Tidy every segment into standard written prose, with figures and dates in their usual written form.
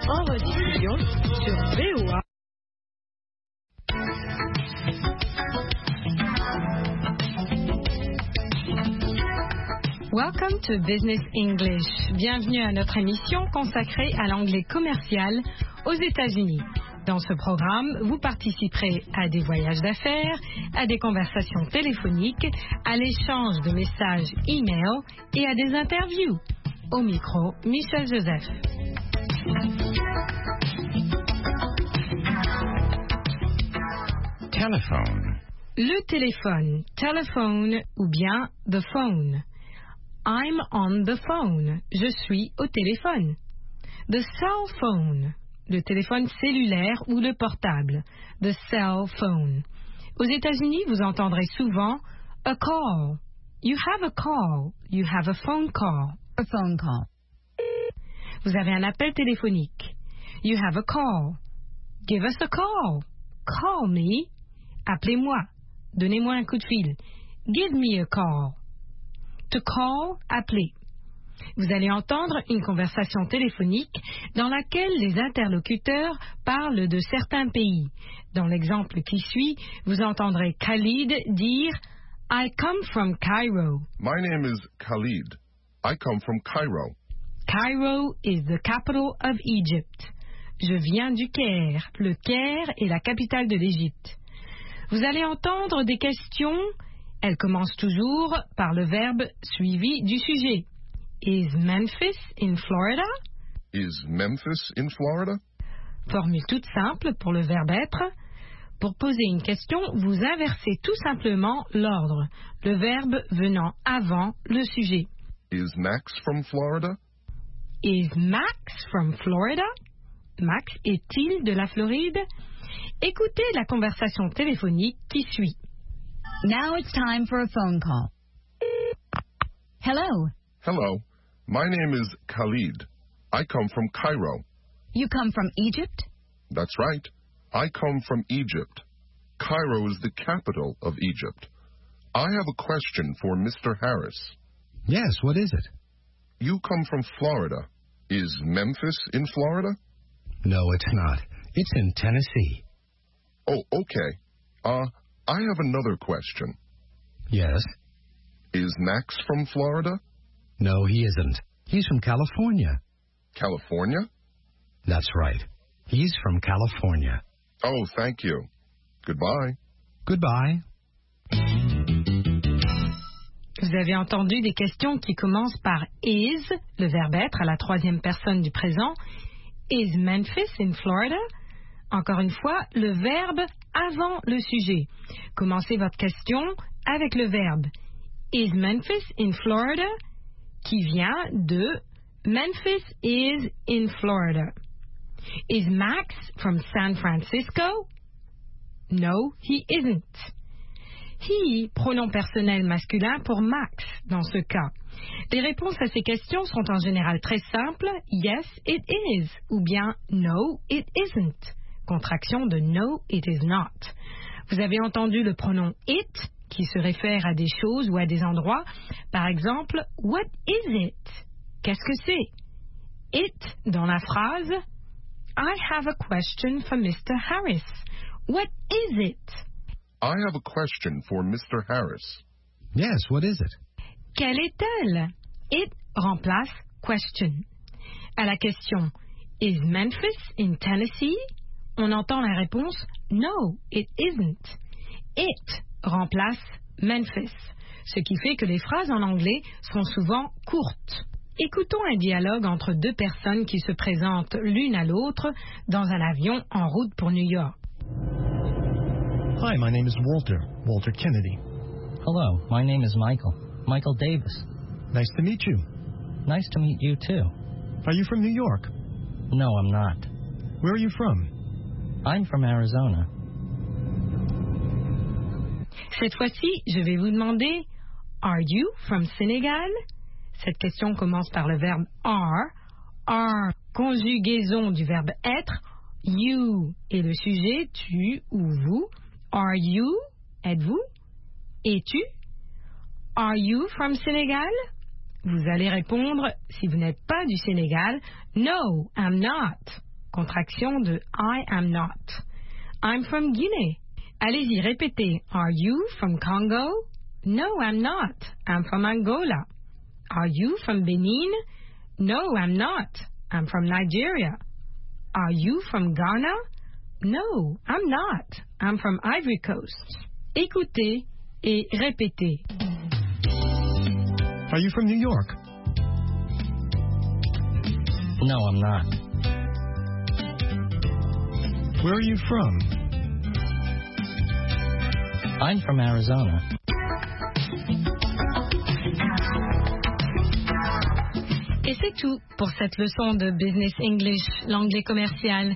en rediffusion sur VOA. Welcome to Business English. Bienvenue à notre émission consacrée à l'anglais commercial aux États-Unis. Dans ce programme, vous participerez à des voyages d'affaires, à des conversations téléphoniques, à l'échange de messages e-mail et à des interviews. Au micro, Michel Joseph. Telephone. Le téléphone, telephone ou bien the phone. I'm on the phone. Je suis au téléphone. The cell phone. Le téléphone cellulaire ou le portable. The cell phone. Aux États-Unis, vous entendrez souvent a call. You have a call. You have a phone call. A phone call. Vous avez un appel téléphonique. You have a call. Give us a call. Call me. Appelez-moi. Donnez-moi un coup de fil. Give me a call. To call, appeler. Vous allez entendre une conversation téléphonique dans laquelle les interlocuteurs parlent de certains pays. Dans l'exemple qui suit, vous entendrez Khalid dire « I come from Cairo ». My name is Khalid. I come from Cairo. Cairo is the capital of Egypt. Je viens du Caire. Le Caire est la capitale de l'Égypte. Vous allez entendre des questions. Elles commencent toujours par le verbe suivi du sujet. Is Memphis in Florida? Is Memphis in Florida? Formule toute simple pour le verbe être. Pour poser une question, vous inversez tout simplement l'ordre, le verbe venant avant le sujet. Is Max from Florida? Is Max from Florida? Max est-il de la Floride? Écoutez la conversation téléphonique qui suit. Now it's time for a phone call. Hello. Hello. My name is Khalid. I come from Cairo. You come from Egypt? That's right. I come from Egypt. Cairo is the capital of Egypt. I have a question for Mr. Harris. Yes, what is it? You come from Florida. Is Memphis in Florida? No, it's not. It's in Tennessee. Oh, okay. I have another question. Yes? Is Max from Florida? No, he isn't. He's from California. California? That's right. He's from California. Oh, thank you. Goodbye. Goodbye. Vous avez entendu des questions qui commencent par is, le verbe être à la troisième personne du présent. Is Memphis in Florida? Encore une fois, le verbe avant le sujet. Commencez votre question avec le verbe Is Memphis in Florida? Qui vient de Memphis is in Florida. Is Max from San Francisco? No, he isn't. He, pronom personnel masculin pour Max dans ce cas. Les réponses à ces questions sont en général très simples. Yes, it is. Ou bien no, it isn't. Contraction de no, it is not. Vous avez entendu le pronom it qui se réfère à des choses ou à des endroits. Par exemple, what is it? Qu'est-ce que c'est? It dans la phrase I have a question for Mr. Harris. What is it? I have a question for Mr. Harris. Yes, what is it? Quelle est-elle? It remplace question. À la question Is Memphis in Tennessee? On entend la réponse No, it isn't. It remplace Memphis, ce qui fait que les phrases en anglais sont souvent courtes. Écoutons un dialogue entre deux personnes qui se présentent l'une à l'autre dans un avion en route pour New York. Hi, my name is Walter Kennedy. Hello, my name is Michael Davis. Nice to meet you. Nice to meet you too. Are you from New York? No, I'm not. Where are you from? I'm from Arizona. Cette fois-ci, je vais vous demander Are you from Senegal? Cette question commence par le verbe are, conjugaison du verbe être, you est le sujet, tu ou vous. Are you, êtes-vous? Es-tu? Are you from Senegal? Vous allez répondre, si vous n'êtes pas du Sénégal, No, I'm not. contraction de I am not. I'm from Guinea. Allez-y, répétez. Are you from Congo? No, I'm not. I'm from Angola. Are you from Benin? No, I'm not. I'm from Nigeria. Are you from Ghana? No, I'm not. I'm from Ivory Coast. Écoutez et répétez. Are you from New York? No, I'm not. Where are you from? I'm from Arizona. Et c'est tout pour cette leçon de Business English, l'anglais commercial.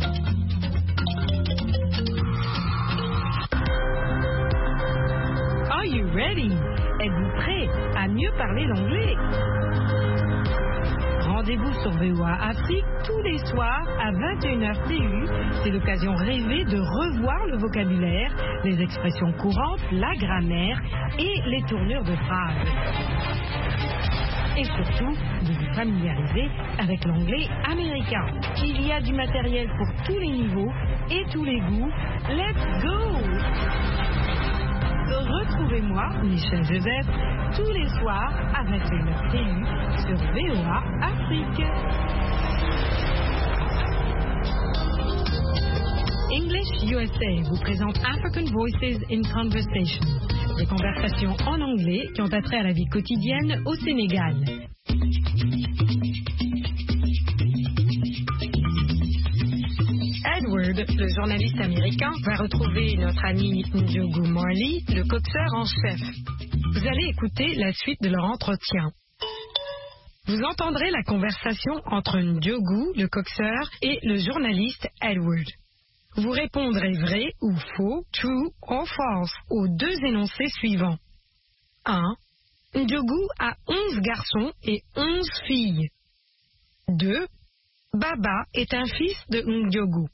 Are you ready? Êtes-vous prêt à mieux parler l'anglais? Rendez-vous sur VOA Afrique tous les soirs à 21h TU. C'est l'occasion rêvée de revoir le vocabulaire, les expressions courantes, la grammaire et les tournures de phrases. Et surtout, de vous familiariser avec l'anglais américain. Il y a du matériel pour tous les niveaux et tous les goûts. Let's go! Retrouvez-moi, Michel Joseph, tous les soirs à 21h TU sur VOA Afrique. English USA vous présente African Voices in Conversation, des conversations en anglais qui ont attrait à la vie quotidienne au Sénégal. Edward, le journaliste américain, va retrouver notre ami Ndiogu Marley, le coxeur en chef. Vous allez écouter la suite de leur entretien. Vous entendrez la conversation entre Ndiogu, le coxeur, et le journaliste Edward. Vous répondrez vrai ou faux, true or false, aux deux énoncés suivants. 1. Ndiogu a 11 garçons et 11 filles. 2. Baba est un fils de Ndiogu.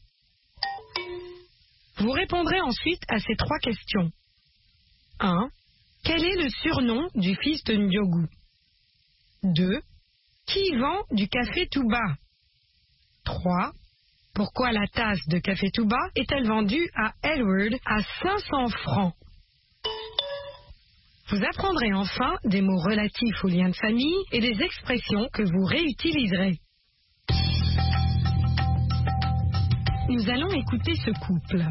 Vous répondrez ensuite à ces trois questions. 1. Quel est le surnom du fils de Ndiogu? 2. Qui vend du café Touba? 3. Pourquoi la tasse de café Touba est-elle vendue à Edward à 500 francs? Vous apprendrez enfin des mots relatifs aux liens de famille et des expressions que vous réutiliserez. Nous allons écouter ce couple.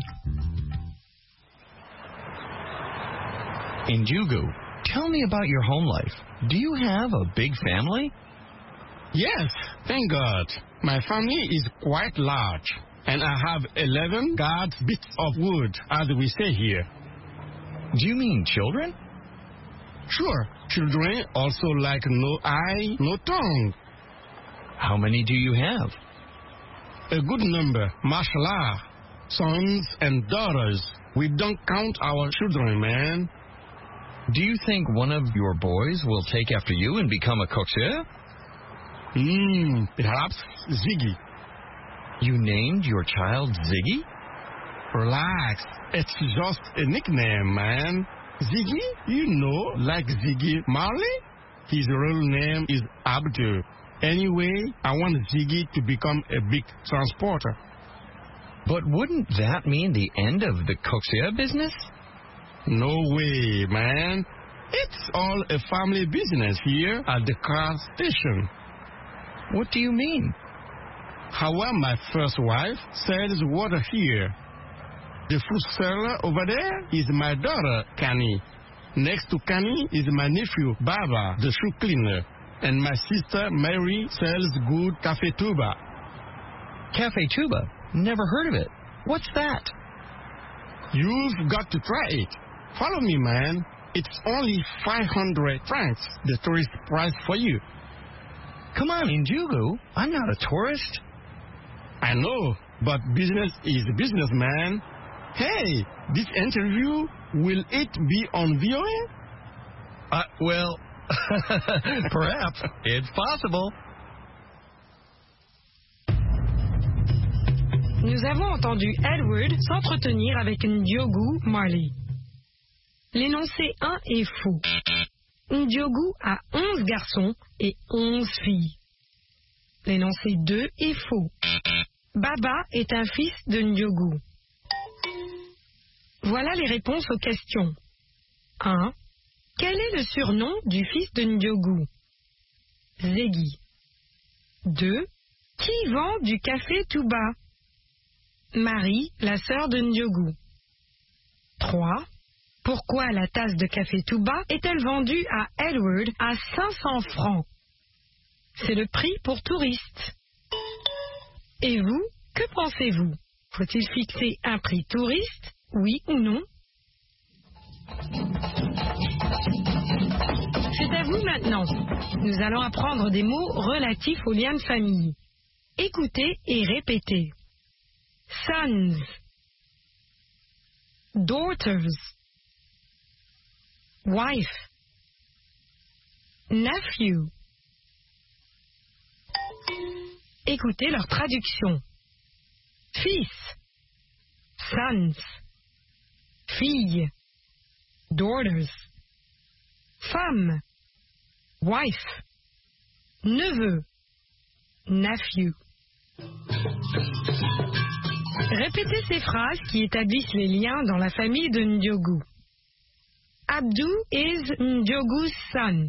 Ndiogu, tell me about your home life. Do you have a big family? Yes, thank God. My family is quite large, and I have 11 guards bits of wood, as we say here. Do you mean children? Sure, children also like no eye, no tongue. How many do you have? A good number, mashallah. Sons and daughters. We don't count our children, man. Do you think one of your boys will take after you and become a coxeur? Perhaps Ziggy. You named your child Ziggy? Relax, it's just a nickname, man. Ziggy, you know, like Ziggy Marley? His real name is Abdul. Anyway, I want Ziggy to become a big transporter. But wouldn't that mean the end of the coxeur business? No way, man. It's all a family business here at the car station. What do you mean? However, my first wife sells water here. The fruit seller over there is my daughter, Kani. Next to Kani is my nephew, Baba, the shoe cleaner. And my sister, Mary, sells good Café Touba. Café Touba? Never heard of it. What's that? You've got to try it. Follow me, man. It's only 500 francs, the tourist price for you. Come on, Ndiogu. I'm not a tourist. I know, but business is business, man. Hey, this interview, will it be on VOA? Well, perhaps. It's possible. Nous avons entendu Edward s'entretenir avec Ndiogu Marley. L'énoncé 1 est faux. Ndiogu a 11 garçons et 11 filles. L'énoncé 2 est faux. Baba est un fils de Ndiogu. Voilà les réponses aux questions. 1. Quel est le surnom du fils de Ndiogu? Ziggy. 2. Qui vend du café tout bas? Marie, la sœur de Ndiogu. 3. Pourquoi la tasse de café tout bas est-elle vendue à Edward à 500 francs? C'est le prix pour touristes. Et vous, que pensez-vous? Faut-il fixer un prix touriste, oui ou non? C'est à vous maintenant. Nous allons apprendre des mots relatifs aux liens de famille. Écoutez et répétez. Sons, daughters, wife, nephew. Écoutez leur traduction. Fils, sons, fille, daughters, femme, wife, neveu, nephew. Répétez ces phrases qui établissent les liens dans la famille de Ndiogu. Abdou is Ndiogu's son.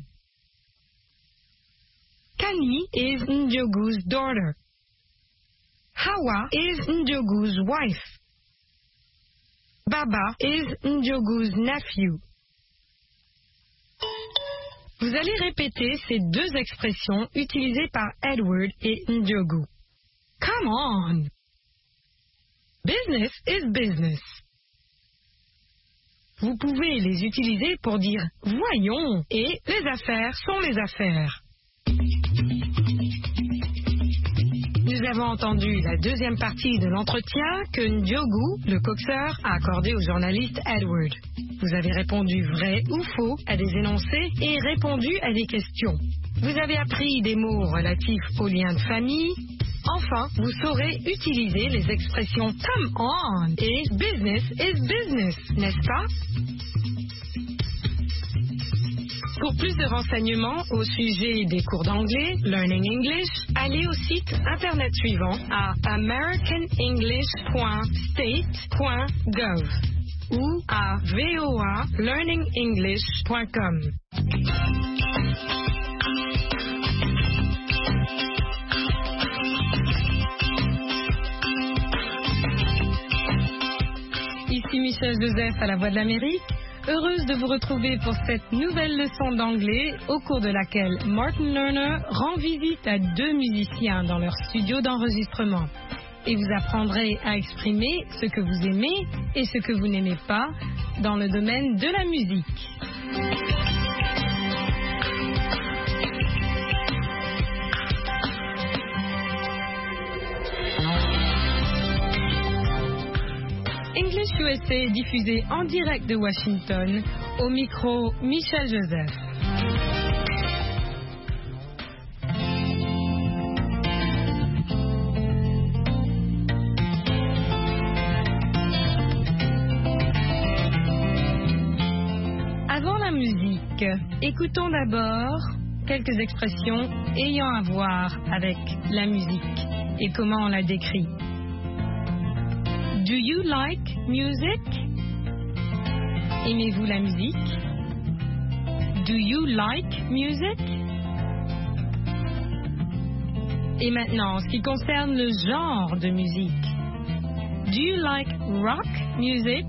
Kani is Ndiogu's daughter. Hawa is Ndiogu's wife. Baba is Ndiogu's nephew. Vous allez répéter ces deux expressions utilisées par Edward et Ndiogu. Come on! Business is business. Vous pouvez les utiliser pour dire « voyons » et « les affaires sont les affaires ». Nous avons entendu la deuxième partie de l'entretien que Ndiogu, le coxeur, a accordé au journaliste Edward. Vous avez répondu vrai ou faux à des énoncés et répondu à des questions. Vous avez appris des mots relatifs aux liens de famille. Enfin, vous saurez utiliser les expressions « come on » et « business is business », n'est-ce pas? Pour plus de renseignements au sujet des cours d'anglais, Learning English, allez au site internet suivant à americanenglish.state.gov ou à voalearningenglish.com. Ici Michel Joseph à la Voix de l'Amérique. Heureuse de vous retrouver pour cette nouvelle leçon d'anglais au cours de laquelle Martin Lerner rend visite à deux musiciens dans leur studio d'enregistrement. Et vous apprendrez à exprimer ce que vous aimez et ce que vous n'aimez pas dans le domaine de la musique. English USA est diffusé en direct de Washington, au micro Michel Joseph. Avant la musique, écoutons d'abord quelques expressions ayant à voir avec la musique et comment on la décrit. Do you like music? Aimez-vous la musique? Do you like music? Et maintenant, en ce qui concerne le genre de musique. Do you like rock music?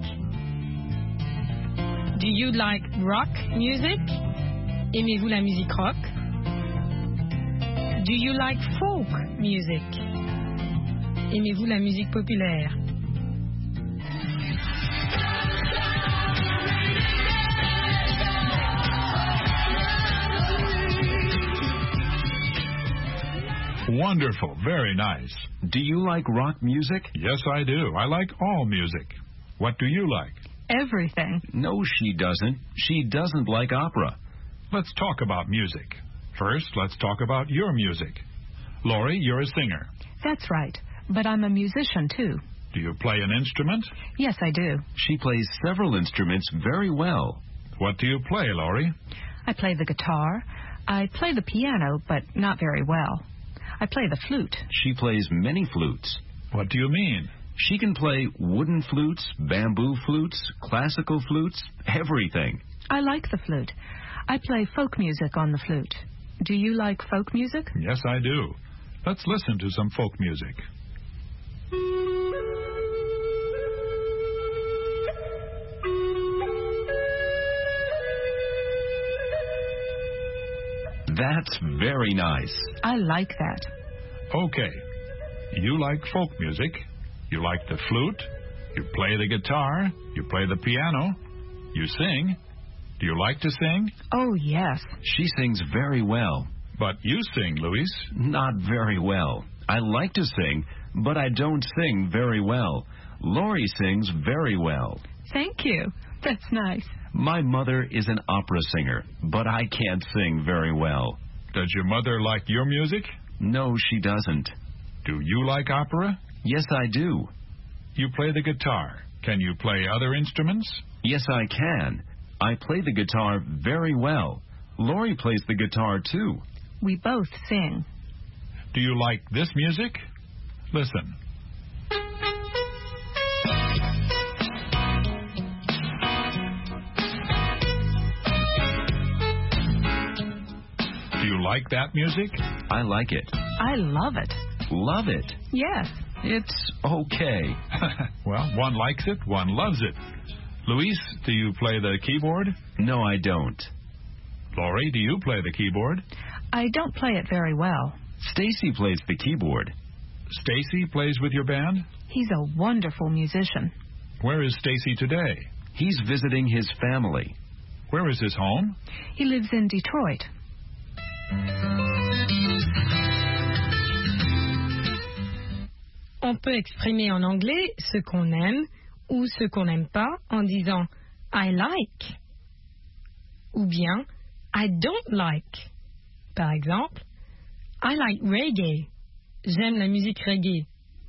Do you like rock music? Aimez-vous la musique rock? Do you like folk music? Aimez-vous la musique populaire? Wonderful. Very nice. Do you like rock music? Yes, I do. I like all music. What do you like? Everything. No, she doesn't. She doesn't like opera. Let's talk about music. First, let's talk about your music. Lori, you're a singer. That's right. But I'm a musician, too. Do you play an instrument? Yes, I do. She plays several instruments very well. What do you play, Lori? I play the guitar. I play the piano, but not very well. I play the flute. She plays many flutes. What do you mean? She can play wooden flutes, bamboo flutes, classical flutes, everything. I like the flute. I play folk music on the flute. Do you like folk music? Yes, I do. Let's listen to some folk music. That's very nice. I like that. Okay. You like folk music. You like the flute. You play the guitar. You play the piano. You sing. Do you like to sing? Oh, yes. She sings very well. But you sing, Louise. Not very well. I like to sing, but I don't sing very well. Laurie sings very well. Thank you. That's nice. My mother is an opera singer, but I can't sing very well. Does your mother like your music? No, she doesn't. Do you like opera? Yes, I do. You play the guitar. Can you play other instruments? Yes, I can. I play the guitar very well. Laurie plays the guitar, too. We both sing. Do you like this music? Listen. Do you like that music? I like it. I love it. Love it? Yes. It's okay. Well, one likes it, one loves it. Louise, do you play the keyboard? No, I don't. Laurie, do you play the keyboard? I don't play it very well. Stacy plays the keyboard. Stacy plays with your band? He's a wonderful musician. Where is Stacy today? He's visiting his family. Where is his home? He lives in Detroit. On peut exprimer en anglais ce qu'on aime ou ce qu'on n'aime pas en disant I like ou bien I don't like. Par exemple, I like reggae. J'aime la musique reggae.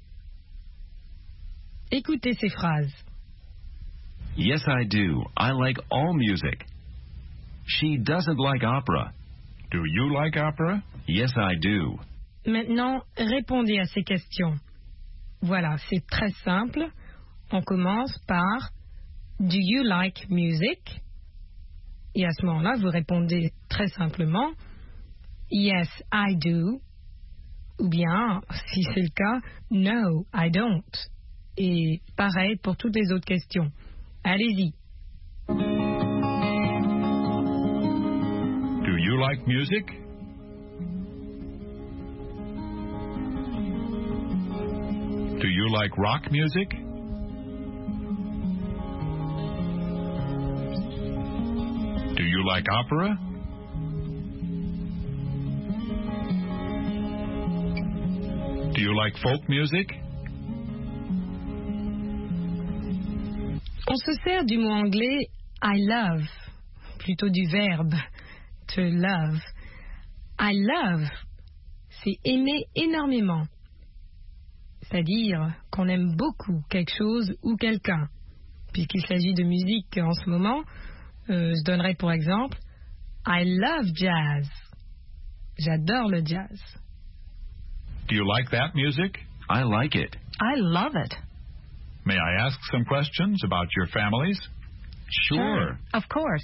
Écoutez ces phrases. Yes, I do. I like all music. She doesn't like opera. Do you like opera? Yes, I do. Maintenant, répondez à ces questions. Voilà, c'est très simple. On commence par Do you like music? Et à ce moment-là, vous répondez très simplement Yes, I do. Ou bien, si c'est le cas, No, I don't. Et pareil pour toutes les autres questions. Allez-y. Do you like music? Do you like rock music? Do you like opera? Do you like folk music? On se sert du mot anglais I love, plutôt du verbe to love. I love, c'est aimer énormément. C'est-à-dire qu'on aime beaucoup quelque chose ou quelqu'un. Puisqu'il s'agit de musique en ce moment, je donnerai pour exemple I love jazz. J'adore le jazz. Do you like that music? I like it. I love it. May I ask some questions about your families? Sure. Of course.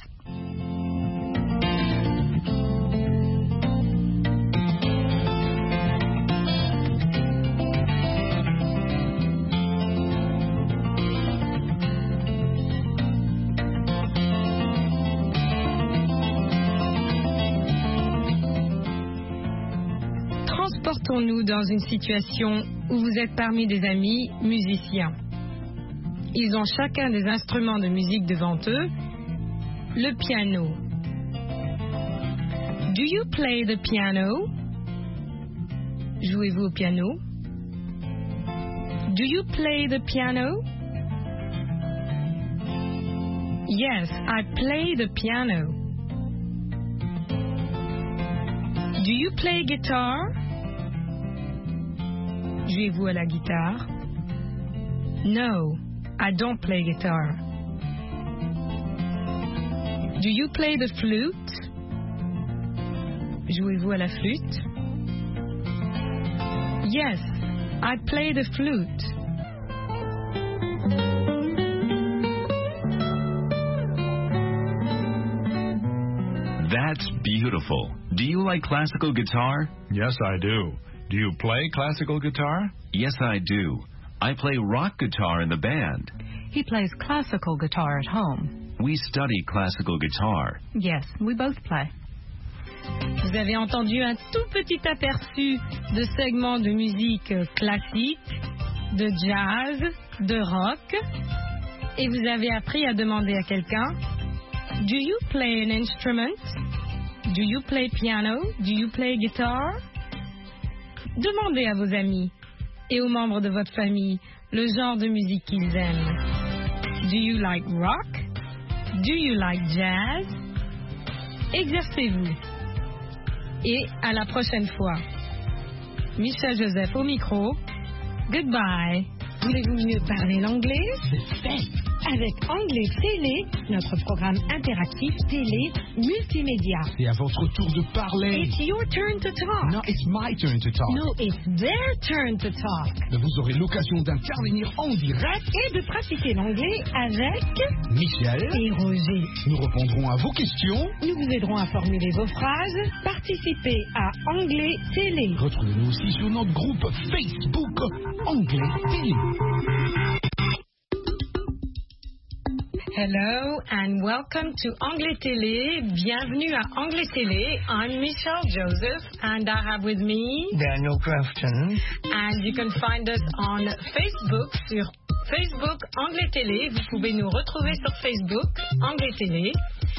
Transportons-nous dans une situation où vous êtes parmi des amis musiciens. Ils ont chacun des instruments de musique devant eux. Le piano. Do you play the piano? Jouez-vous au piano? Do you play the piano? Yes, I play the piano. Do you play guitar? Jouez-vous à la guitare? No, I don't play guitar. Do you play the flute? Jouez-vous à la flûte? Yes, I play the flute. That's beautiful. Do you like classical guitar? Yes, I do. Do you play classical guitar? Yes, I do. I play rock guitar in the band. He plays classical guitar at home. We study classical guitar. Yes, we both play. Vous avez entendu un tout petit aperçu de segments de musique classique, de jazz, de rock, et vous avez appris à demander à quelqu'un, do you play an instrument? Do you play piano? Do you play guitar? Demandez à vos amis et aux membres de votre famille le genre de musique qu'ils aiment. Do you like rock? Do you like jazz? Exercez-vous. Et à la prochaine fois. Michel Joseph au micro. Goodbye. Voulez-vous mieux parler l'anglais? C'est fait. Avec Anglais Télé, notre programme interactif télé multimédia. C'est à votre tour de parler. It's your turn to talk. No, it's my turn to talk. No, it's their turn to talk. Vous aurez l'occasion d'intervenir en direct Et de pratiquer l'anglais avec Michel et Roger. Nous répondrons à vos questions. Nous vous aiderons à formuler vos phrases. Participez à Anglais Télé. Retrouvez-nous aussi sur notre groupe Facebook Anglais Télé. Hello and welcome to Anglais Télé. Bienvenue à Anglais Télé. I'm Michelle Joseph and I have with me Daniel Crafton. And you can find us on Facebook sur Facebook Anglais Télé. Vous pouvez nous retrouver sur Facebook Anglais Télé.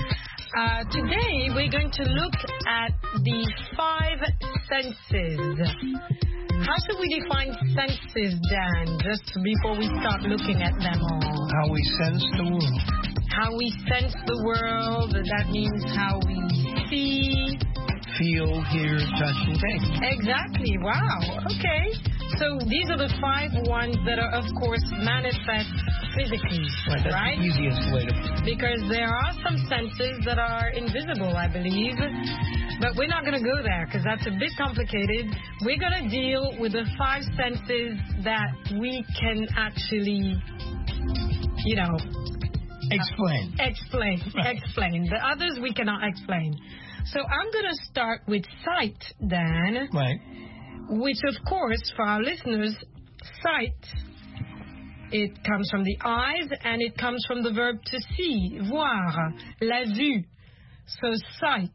Today we're going to look at the 5 senses. How should we define senses, Dan, just before we start looking at them all? How we sense the world. How we sense the world, that means how we see. Feel, hear, touch, and taste. Exactly, wow, okay. So these are the 5 ones that are, of course, manifest physically, That's right? the easiest way to... Because there are some senses that are invisible, I believe. But we're not going to go there because that's a bit complicated. We're going to deal with the 5 senses that we can actually, you know... Explain. Explain. The others we cannot explain. So I'm going to start with sight, Dan. Right. Which, of course, for our listeners, sight, it comes from the eyes and it comes from the verb to see, voir, la vue. So sight.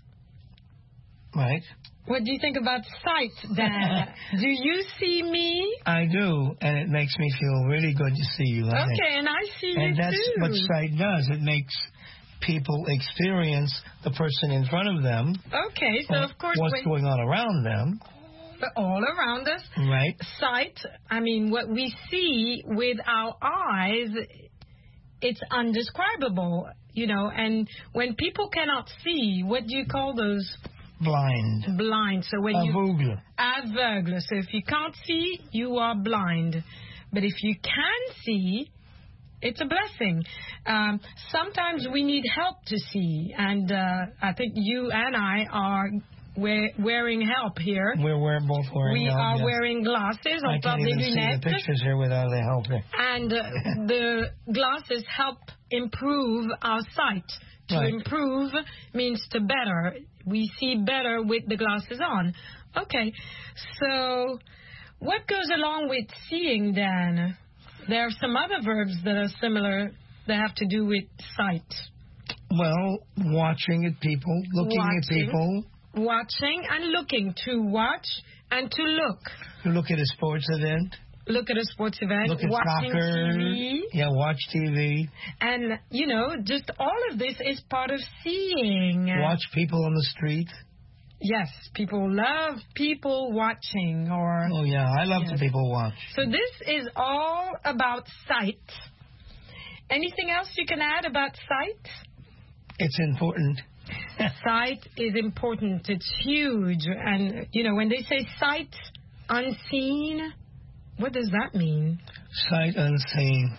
Right. What do you think about sight, Dan? Do you see me? I do, and it makes me feel really good to see you. Okay, and I see you too. And that's what sight does. It makes people experience the person in front of them. Okay, so of course... What's going on around them. But all around us. Right. Sight, I mean, what we see with our eyes, it's undescribable, you know. And when people cannot see, what do you call those? Blind. Blind. So when Aveugle. Aveugle. So if you can't see, you are blind. But if you can see, it's a blessing. Sometimes we need help to see. And I think you and I are wearing help here. We're both wearing help. We are wearing glasses. I can't even see the pictures here without the help here. And the glasses help improve our sight. To Right. improve means to better. We see better with the glasses on. Okay, so what goes along with seeing, Dan? There are some other verbs that are similar that have to do with sight. Well, watching at people, looking at people. Watching and looking. To watch and to look. To look at a sports event. Look at a sports event. Look at watching soccer. TV. Yeah, watch TV. And, you know, just all of this is part of seeing. Watch people on the street. Yes, people love people watching. Or Oh, yeah, I love the people watch. So this is all about sight. Anything else you can add about sight? It's important. Sight is important. It's huge. And, you know, when they say sight unseen, what does that mean? Sight unseen.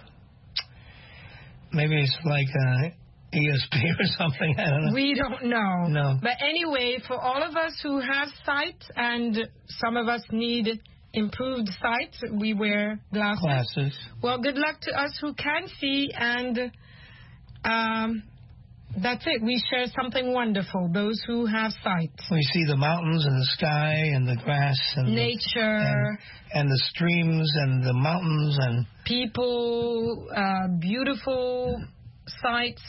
Maybe it's like ESP or something. I don't know. We don't know. No. But anyway, for all of us who have sight, and some of us need improved sight. We wear glasses. Well, good luck to us who can see, and that's it. We share something wonderful, those who have sight. We see the mountains and the sky and the grass and nature and the streams and the mountains and people, beautiful sights,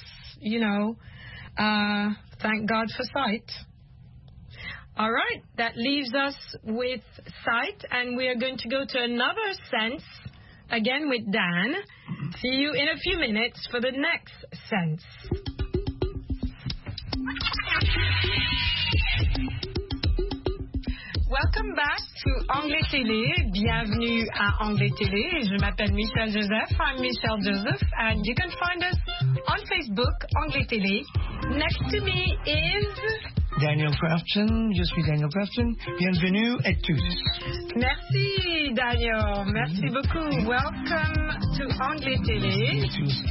thank God for sight. All right, that leaves us with sight, and we are going to go to another sense, again with Dan. See you in a few minutes for the next sense. Welcome back to Anglais Télé. Bienvenue à Anglais Télé. Je m'appelle Michelle Joseph. I'm Michelle Joseph, and you can find us on Facebook, Anglais Télé. Next to me is Daniel Crafton. Je suis Daniel Crafton. Bienvenue à tous. Merci, Daniel. Merci beaucoup. Welcome to Anglais Télé.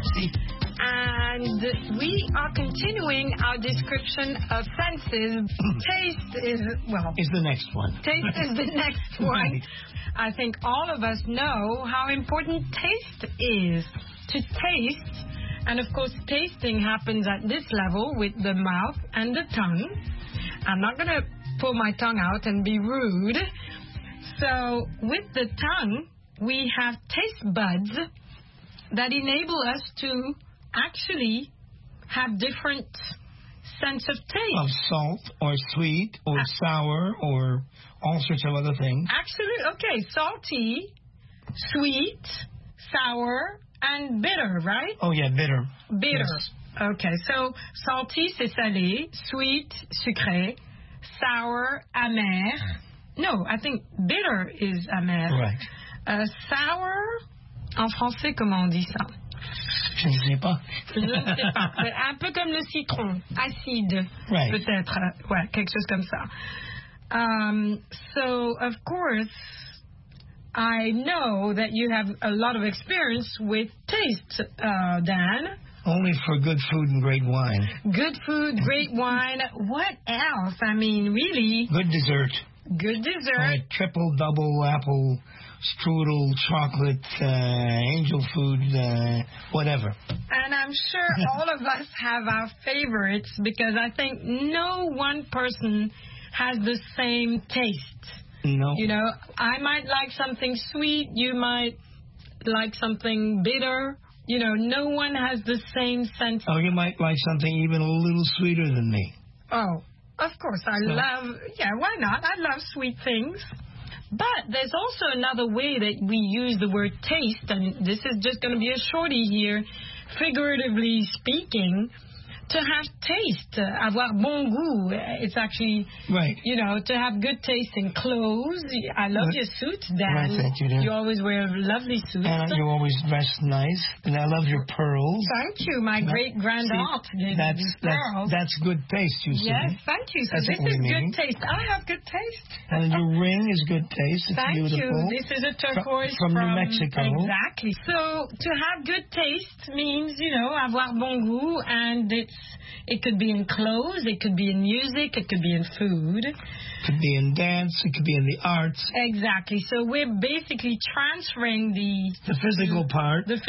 And we are continuing our description of senses. Taste is the next one. Taste is the next one. Right. I think all of us know how important taste is. To taste, and of course tasting happens at this level with the mouth and the tongue. I'm not going to pull my tongue out and be rude. So with the tongue, we have taste buds that enable us to actually have different sense of taste. Of salt or sweet or sour or all sorts of other things. Actually, okay, salty, sweet, sour, and bitter, right? Oh, yeah, bitter. Bitter. Yes. Okay, so salty, c'est salé, sweet, sucré, sour, amer. No, I think bitter is amer. Right. Sour, en français, comment on dit ça? Je ne sais pas. Je ne sais pas. Un peu comme le citron, acide, right. Peut-être. Ouais, quelque chose comme ça. So, of course, I know that you have a lot of experience with taste, Dan. Only for good food and great wine. Good food, great wine. What else? I mean, really. Good dessert. Good dessert. Triple, double, apple, strudel, chocolate, angel food, whatever. And I'm sure all of us have our favorites, because I think no one person has the same taste. No. I might like something sweet. You might like something bitter. No one has the same sense. Oh, you might like something even a little sweeter than me. Oh, of course. Why not? I love sweet things. But there's also another way that we use the word taste, and this is just going to be a shorty here, figuratively speaking. To have taste, avoir bon goût, it's actually, right. To have good taste in clothes. I love your suit, Dan. Well, thank you, Dan. You always wear lovely suits. And you always dress nice, and I love your pearls. Thank you. My great-grand-aunt did these pearls. That's good taste, you see. Yes, thank you. So that's this is good taste. I have good taste. And your ring is good taste. It's thank beautiful. You. This is a turquoise from New Mexico. Exactly. So to have good taste means, avoir bon goût, and it could be in clothes, it could be in music, it could be in food. It could be in dance, it could be in the arts. Exactly. So we're basically transferring the physical part to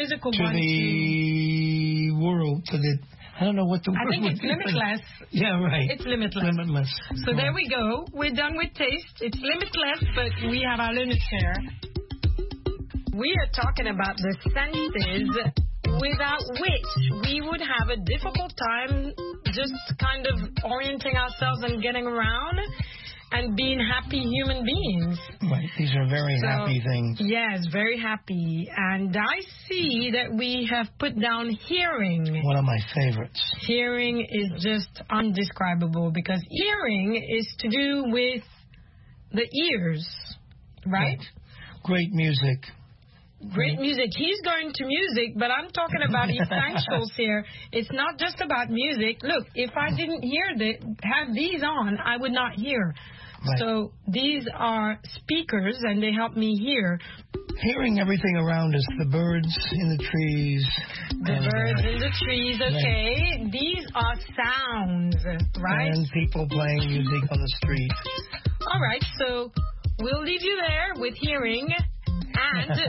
the world, to the, I don't know what the word is. I think it's limitless. Yeah, right. It's limitless. Limitless. So there we go. We're done with taste. It's limitless, but we have our limits here. We are talking about the senses without which we would have a difficult time just kind of orienting ourselves and getting around and being happy human beings. Right. These are very happy things. Yes, very happy. And I see that we have put down hearing. One of my favorites. Hearing is just undescribable, because hearing is to do with the ears, right? Great music. Great music. He's going to music, but I'm talking about essentials here. It's not just about music. Look, if I didn't have these on, I would not hear. Right. So these are speakers, and they help me hear. Hearing everything around us, the birds in the trees. The birds in the trees, okay. Right. These are sounds, right? And people playing music on the street. All right, so we'll leave you there with hearing and